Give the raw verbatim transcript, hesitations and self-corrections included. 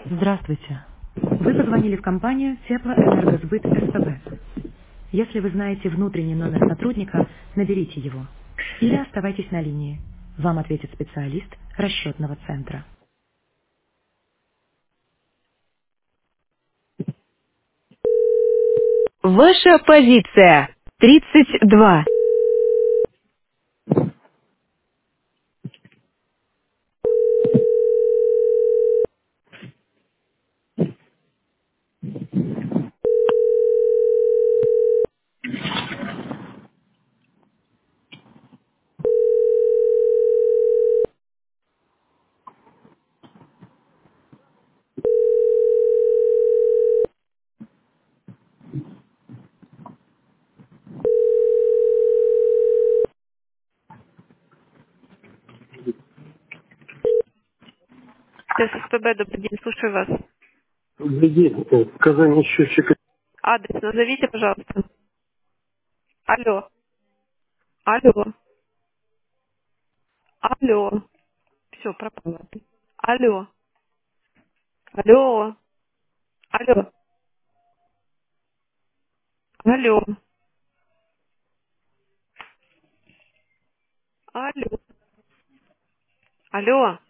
Здравствуйте. Вы позвонили в компанию Теплоэнергосбыт СПБ. Если вы знаете внутренний номер сотрудника, наберите его. Или оставайтесь на линии. Вам ответит специалист расчетного центра. Ваша позиция. тридцать два. ТССПБ, добрый день, слушаю вас. Добрый день. Э, Показания счетчика. Адрес назовите, пожалуйста. Алло, алло, алло. Все, пропало. Алло, алло, алло, алло, алло, алло.